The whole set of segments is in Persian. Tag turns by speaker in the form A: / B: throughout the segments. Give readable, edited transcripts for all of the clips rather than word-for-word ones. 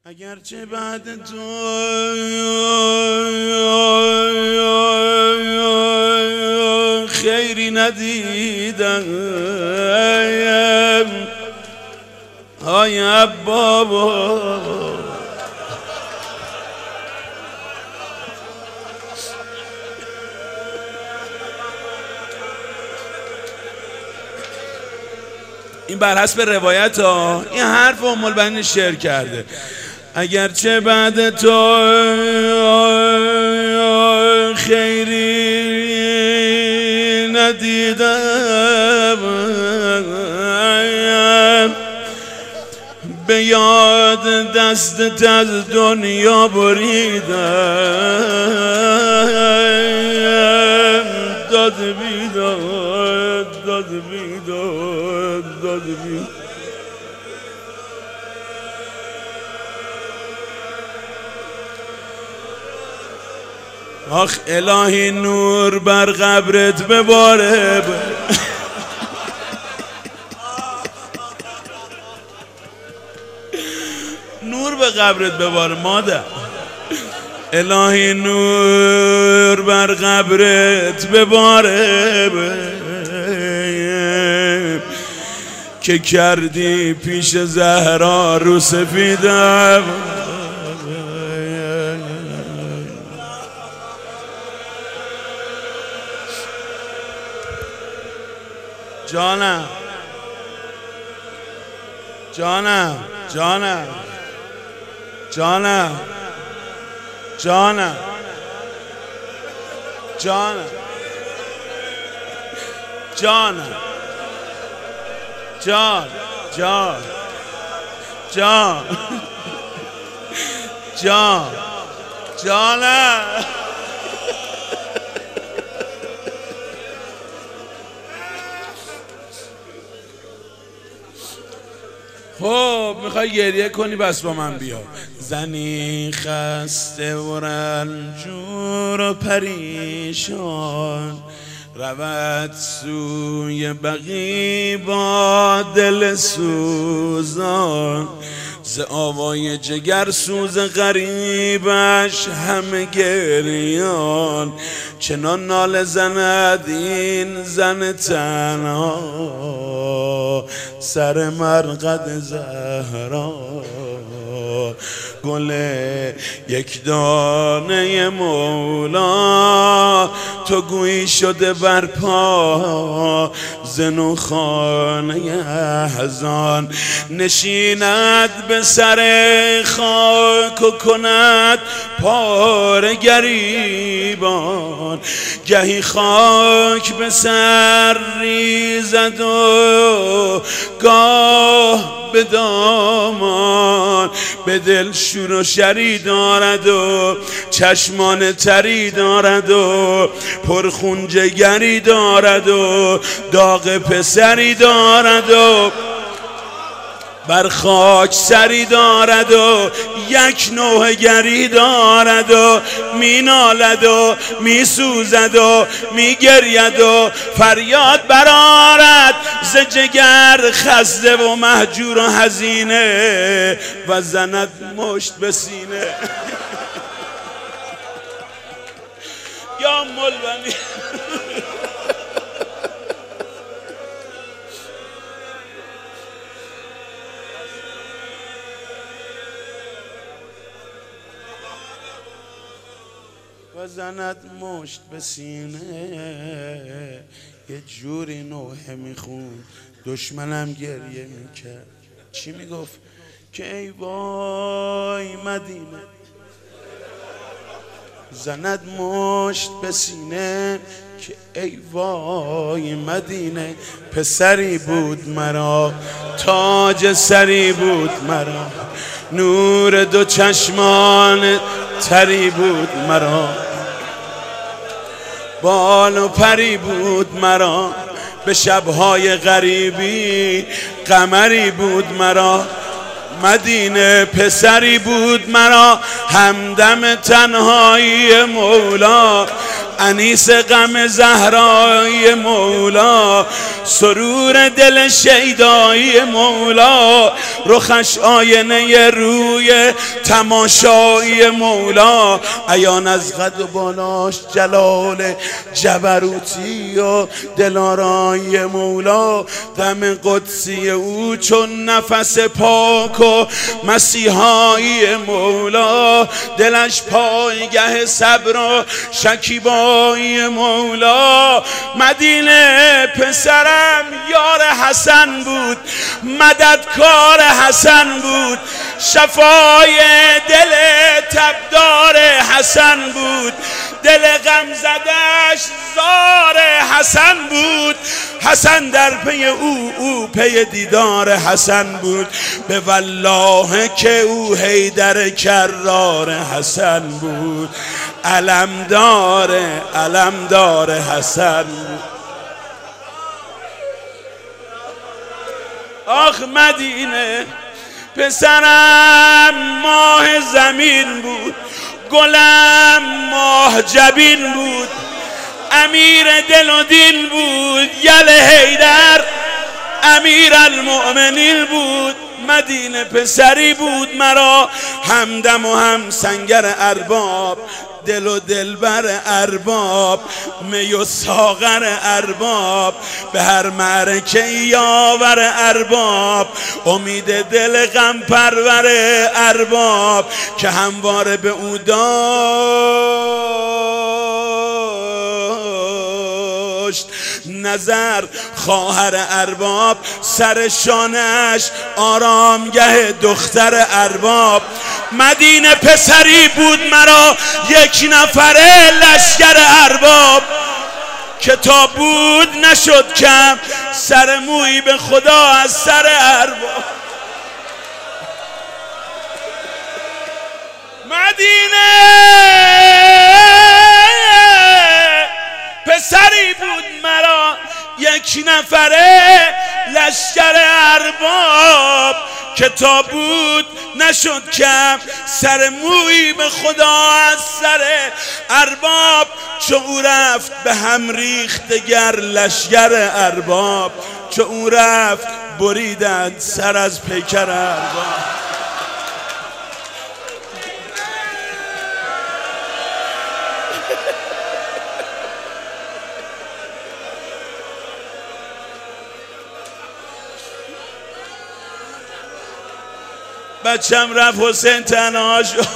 A: اگرچه بعد تو خیری ندیدم های بابا این بر حسب روایت ها، این حرف ام البنین شعر کرده. اگرچه بعد تو خیری ندیدم به یاد دستت از دنیا بریدم داد بیداد داد بیداد داد بیداد. آخ الهی نور بر قبرت بباره نور به قبرت بباره مادر. الهی نور بر قبرت بباره که کردی پیش زهرا رو سفیدم. جانم جانم جانم جانم جانم جانم جانم جان جان جان جان جانم. خب میخوای گریه کنی بس با من بیا. زنی خسته و رنجور و پریشان رود سوی بقی با دل سوزان ز آوای جگر سوز غریبش همه گریان چنان ناله زند این زن تنها سر مرقد زهرا گل یک دانه مولا تو گویی شده برپا زنو خانه احزان نشیند به سر خاک و کند پاره گریبان گهی خاک به سر ریزد و گاه به دامان به دل شور و شری دارد و چشمان تری دارد و پرخون جگری دارد و داغ پسری دارد و بر خاک سری دارد و یک نوح گری دارد و می نالد و می سوزد و می گرید و فریاد برآرد ز جگر خسته و مهجور و حزینه و زند مشت به سینه. یا مولوی و زند مشت به سینه یه جوری نوحه میخون دشمنم گریه میکرد. چی میگفت؟ که ای وای مدینه زند مشت به سینه که ای وای مدینه پسری بود مرا تاج سری بود مرا نور دو چشمان تری بود مرا بال و پری بود مرا به شبهای غریبی قمری بود مرا مدینه پسری بود مرا همدم تنهایی مولا انیس غم زهرای مولا، سرور دل شیدای مولا، رخش آینه روی تماشای مولا، عیان از قد و بالاش جلال جبروتی و دلارای مولا، دم قدسی او چون نفس پاک و مسیحای مولا، دلش پایگه صبر و شکیبای مولا. مدینه پسرم یار حسن بود، مددکار حسن بود، شفای دل تبدار حسن بود، دل غم زدش زار حسن بود، حسن در پی او پی دیدار حسن بود، به والله که او حیدر کرار حسن بود، علمدار حسن بود. آخ مدینه پسرم ماه زمین بود، گلم ماه جبین بود، امیر دل و دین بود، یل حیدر امیر المؤمنین بود. مدینه پسری بود مرا، همدم و هم سنگر ارباب، دل و دلبر ارباب، می و ساغر ارباب، به هر معرکه یاور ارباب، امید دل غم پرور ارباب، که همواره به او داشت نظر خواهر ارباب، سر شانش آرامگه دختر ارباب. مدینه پسری بود مرا یک نفره لشکر ارباب، کتاب بود نشد کم، سر موی به خدا از سر ارباب. مدینه پسری بود مرا یک نفره لشکر ارباب، کتاب بود نشد کم، سر موی به خدا از سر ارباب. چو او رفت به هم ریخت دگر لشکر ارباب، چو او رفت بریدند سر از پیکر ارباب. بچم رفت حسین تنها شد.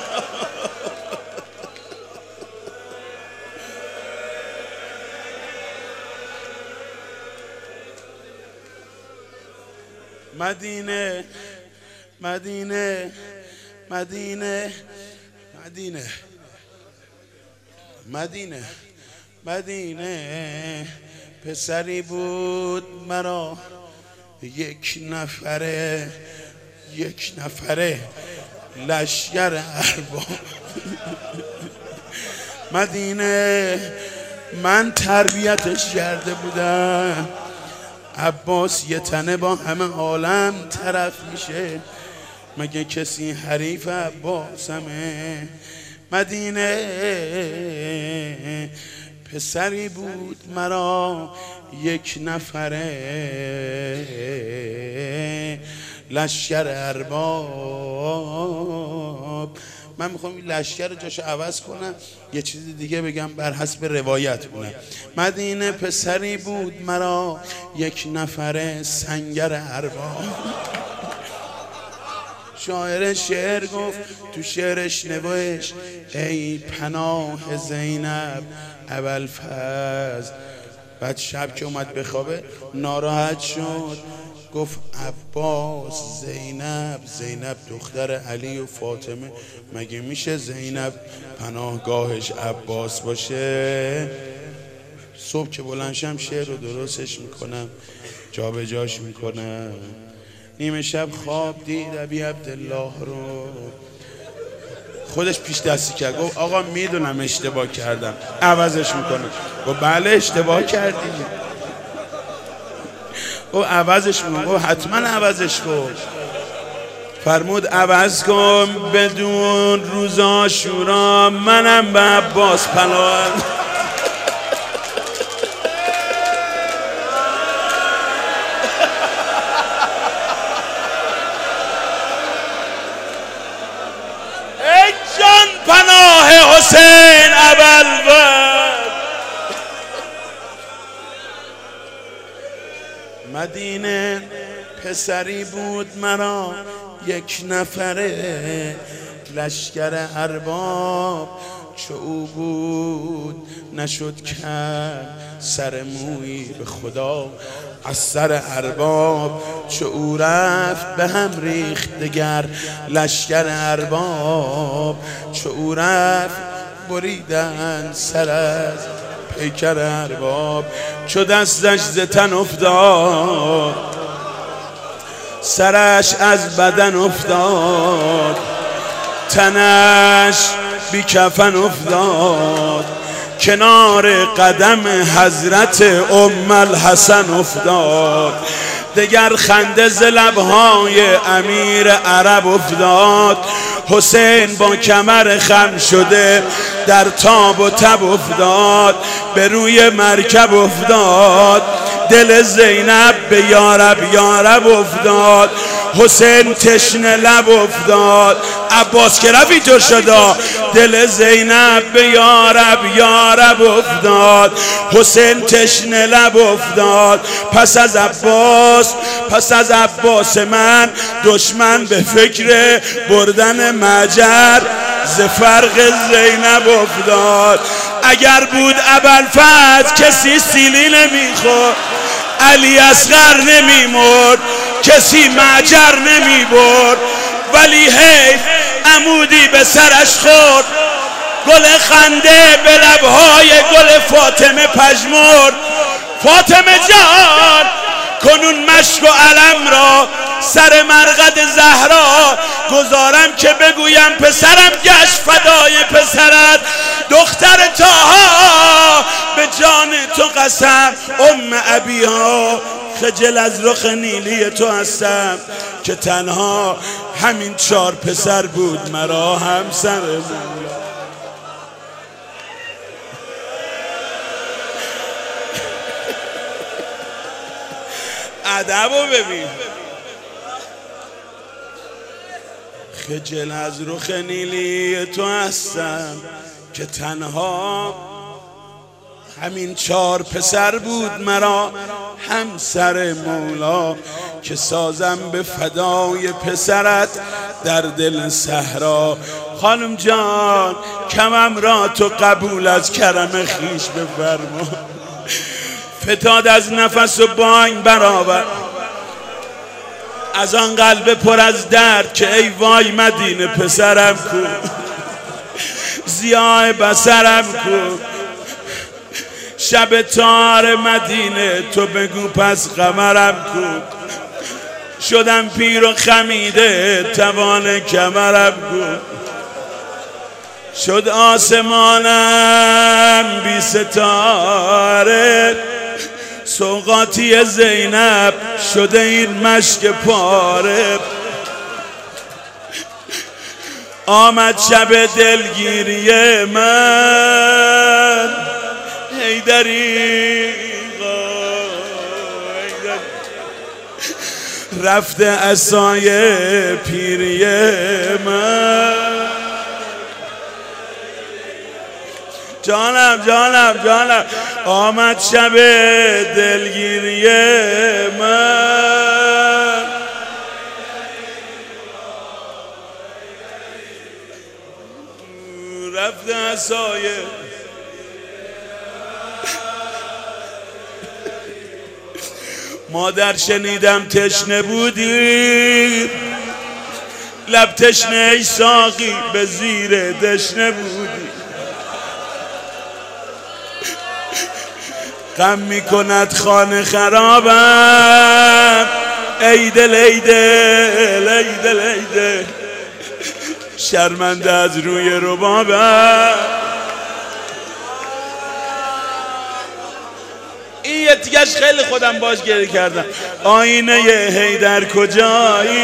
A: مدینه مدینه مدینه مدینه مدینه مدینه پسری بود مرا یک نفره لشکر ارباب. مدینه من تربیتش کرده بودم، عباس یه تنه با همه عالم طرف میشه، مگه کسی حریف عباسمه. مدینه پسری بود مرا یک نفره لشکر ارباب. من میخوام این لشکر جاشو عوض کنم، یه چیز دیگه بگم بر حسب روایت کنم. مدینه پسری بود مرا یک نفره سنگر ارباب. شاعر شعر گفت تو شعرش نوشت ای پناه زینب ابوالفضل. بعد شب که اومد بخوابه ناراحت شد، گفت عباس زینب دختر علی و فاطمه، مگه میشه زینب پناهگاهش عباس باشه؟ صبح که بلندشم شعر رو درستش میکنم، جابجاش میکنم. نیمه شب خواب دید ابی عبدالله رو، خودش پیش دستی کرد، گفت آقا میدونم اشتباه کردم، عوضش میکنم. گفت بله اشتباه کردی. گفت عوضش میکنم. گفت حتما عوضش کن. فرمود عوض کن بدون روز عاشورا منم به عباس پناه. حسین ابوالفضل. مدینه پسری بود مرا یک نفره، لشکر ارباب چو او بود نشد کرد سر مویی به خدا. از سر ارباب چو او رفت به هم ریخت دگر، لشکر ارباب چو او رفت بریدن سر از پیکر ارباب. چو دستش ز تن افتاد سرش از بدن افتاد، تنش بی کفن افتاد، کنار قدم حضرت ام الحسن افتاد. دگر خنده ز لبهای امیر عرب افتاد، حسین با کمر خم شده در تاب و تب افتاد. به روی مرکب افتاد دل زینب به یارب یارب افتاد، حسین تشنه لب افتاد. عباس که رفت اینطور شد، دل زینب به یارب یارب افتاد، حسین تشنه لب افتاد. پس از عباس من دشمن به فکر بردن مجر ز فرق زینب افتاد. اگر بود ابوالفضل کسی سیلی نمیخورد، علی اصغر نمیمرد، کسی معجر نمیبرد، ولی حیف عمودی به سرش خورد. گل خنده به لبهای گل فاطمه پژمرد. فاطمه جان کنون مشک و علم را سر مرقد زهرا گذارم که بگویم پسرم گشت فدای پسرت. دختر طاها به جان تو قسم، ام ابیها خجل از رخ نیلی تو هستم، که تنها همین 4 پسر بود مرا همسر. ادبو ببین. خجل از رخ نیلی تو هستم که تنها همین 4 پسر بود مرا همسر مولا، که سازم به فدای پسرت در دل صحرا. خانم جان کمم را تو قبول از کرم خیش بفرما، فتاد از نفس و بانگ برآورد از آن قلب پر از درد که ای وای مدینه پسرم کو، ضیاء بصرم کو. شب تار مدینه تو بگو پس قمرم کو، شدم پیر و خمیده توان کمرم کو. شد آسمانم بی ستاره، سوغاتی زینب شده این مشک پاره. آمد شب دلگیری من، حیدری رفته عصای پیری من. جانم جانم جانم آمد شب دلگیری من، رفته عصای مادر شنیدم تشنه بودی، لب تشنه ای ساقی به زیر دشنه بودی. غم میکند خانه خرابم، ای دل ای دل ای دل ای دل، شرمنده از روی ربابم. این یه تیگش خیلی خودم باش گریه کردم. آینه حیدر کجایی،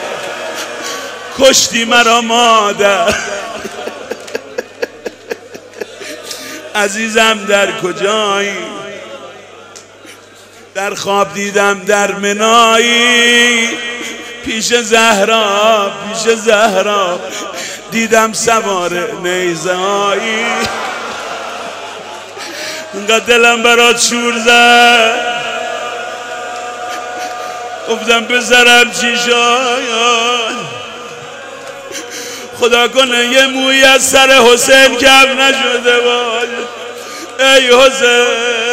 A: کشتی مرا مادر، عزیزم در کجایی، در خواب دیدم در منایی، پیش زهرا پیش زهرا، دیدم سوار نیزه هایی، انقدر دلم برات شور زد گفتم بذارم چی شاید خدا کنه یه موی از سر حسین کم نشده باشه. ای حسین